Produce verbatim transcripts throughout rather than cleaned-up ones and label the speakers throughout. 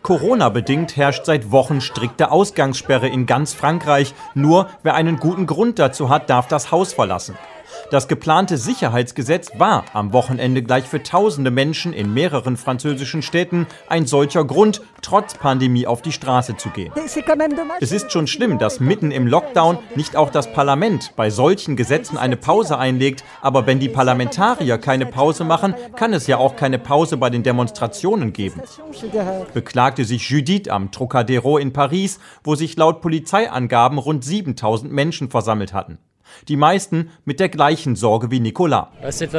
Speaker 1: Corona-bedingt herrscht seit Wochen strikte Ausgangssperre in ganz Frankreich. Nur wer einen guten Grund dazu hat, darf das Haus verlassen. Das geplante Sicherheitsgesetz war am Wochenende gleich für tausende Menschen in mehreren französischen Städten ein solcher Grund, trotz Pandemie auf die Straße zu gehen. Es ist schon schlimm, dass mitten im Lockdown nicht auch das Parlament bei solchen Gesetzen eine Pause einlegt. Aber wenn die Parlamentarier keine Pause machen, kann es ja auch keine Pause bei den Demonstrationen geben, beklagte sich Judith am Trocadéro in Paris, wo sich laut Polizeiangaben rund siebentausend Menschen versammelt hatten. Die meisten mit der gleichen Sorge wie Nicolas.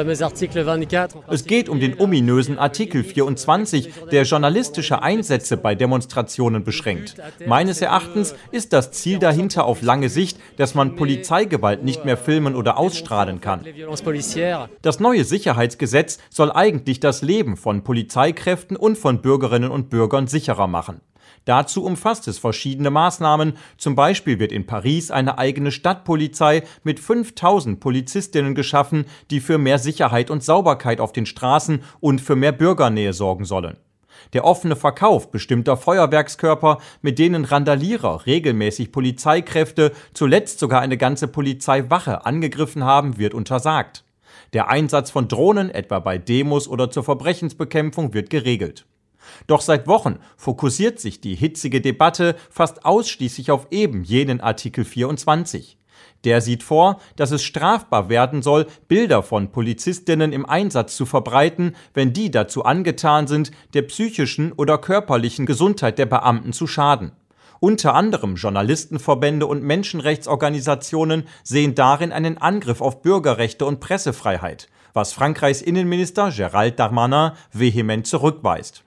Speaker 1: Es geht um den ominösen Artikel vierundzwanzig, der journalistische Einsätze bei Demonstrationen beschränkt. Meines Erachtens ist das Ziel dahinter auf lange Sicht, dass man Polizeigewalt nicht mehr filmen oder ausstrahlen kann. Das neue Sicherheitsgesetz soll eigentlich das Leben von Polizeikräften und von Bürgerinnen und Bürgern sicherer machen. Dazu umfasst es verschiedene Maßnahmen. Zum Beispiel wird in Paris eine eigene Stadtpolizei mit fünftausend Polizistinnen geschaffen, die für mehr Sicherheit und Sauberkeit auf den Straßen und für mehr Bürgernähe sorgen sollen. Der offene Verkauf bestimmter Feuerwerkskörper, mit denen Randalierer regelmäßig Polizeikräfte, zuletzt sogar eine ganze Polizeiwache angegriffen haben, wird untersagt. Der Einsatz von Drohnen, etwa bei Demos oder zur Verbrechensbekämpfung, wird geregelt. Doch seit Wochen fokussiert sich die hitzige Debatte fast ausschließlich auf eben jenen Artikel vierundzwanzig. Der sieht vor, dass es strafbar werden soll, Bilder von Polizistinnen im Einsatz zu verbreiten, wenn die dazu angetan sind, der psychischen oder körperlichen Gesundheit der Beamten zu schaden. Unter anderem Journalistenverbände und Menschenrechtsorganisationen sehen darin einen Angriff auf Bürgerrechte und Pressefreiheit, was Frankreichs Innenminister Gérald Darmanin vehement zurückweist.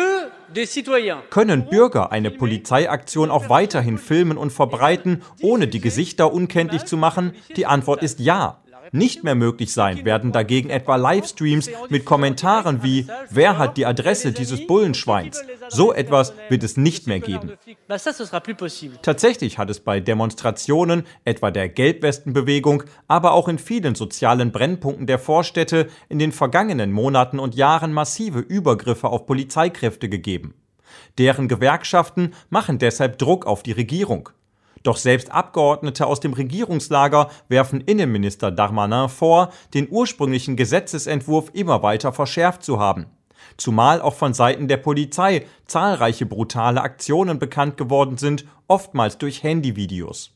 Speaker 1: Können Bürger eine Polizeiaktion auch weiterhin filmen und verbreiten, ohne die Gesichter unkenntlich zu machen? Die Antwort ist ja. Nicht mehr möglich sein werden dagegen etwa Livestreams mit Kommentaren wie „Wer hat die Adresse dieses Bullenschweins?“ So etwas wird es nicht mehr geben. Tatsächlich hat es bei Demonstrationen, etwa der Gelbwestenbewegung, aber auch in vielen sozialen Brennpunkten der Vorstädte in den vergangenen Monaten und Jahren massive Übergriffe auf Polizeikräfte gegeben. Deren Gewerkschaften machen deshalb Druck auf die Regierung. Doch selbst Abgeordnete aus dem Regierungslager werfen Innenminister Darmanin vor, den ursprünglichen Gesetzesentwurf immer weiter verschärft zu haben. Zumal auch von Seiten der Polizei zahlreiche brutale Aktionen bekannt geworden sind, oftmals durch Handyvideos.